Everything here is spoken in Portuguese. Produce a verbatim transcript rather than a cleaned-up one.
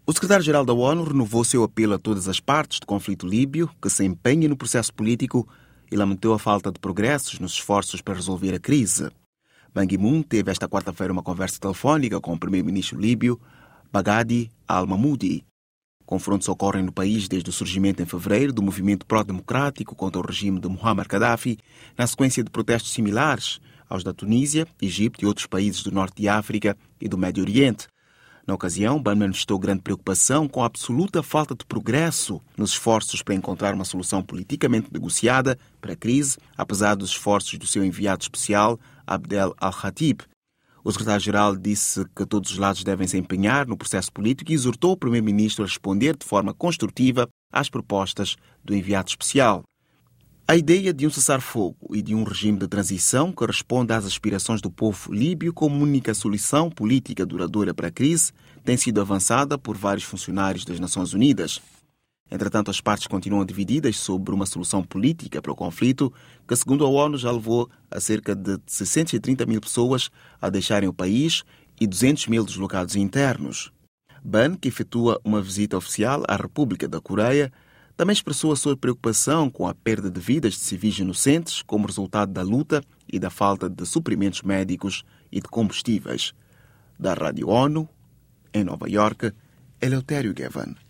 O secretário-geral da ONU renovou seu apelo a todas as partes do conflito líbio que se empenhem no processo político e lamentou a falta de progressos nos esforços para resolver a crise. Ban Ki-moon teve esta quarta-feira uma conversa telefónica com o primeiro-ministro líbio, Baghdadi al-Mahmoudi. Confrontos ocorrem no país desde o surgimento em fevereiro do movimento pró-democrático contra o regime de Muammar Gaddafi, na sequência de protestos similares aos da Tunísia, Egito e outros países do norte de África e do Médio Oriente. Na ocasião, Ban manifestou grande preocupação com a absoluta falta de progresso nos esforços para encontrar uma solução politicamente negociada para a crise, apesar dos esforços do seu enviado especial, Abdel Al-Khatib. O secretário-geral disse que todos os lados devem se empenhar no processo político e exortou o primeiro-ministro a responder de forma construtiva às propostas do enviado especial. A ideia de um cessar-fogo e de um regime de transição que responda às aspirações do povo líbio como única solução política duradoura para a crise tem sido avançada por vários funcionários das Nações Unidas. Entretanto, as partes continuam divididas sobre uma solução política para o conflito que, segundo a ONU, já levou a cerca de seiscentos e trinta mil pessoas a deixarem o país e duzentos mil deslocados internos. Ban, que efetua uma visita oficial à República da Coreia, também expressou a sua preocupação com a perda de vidas de civis inocentes como resultado da luta e da falta de suprimentos médicos e de combustíveis. Da Rádio ONU, em Nova Iorque, Eleutério Gavan.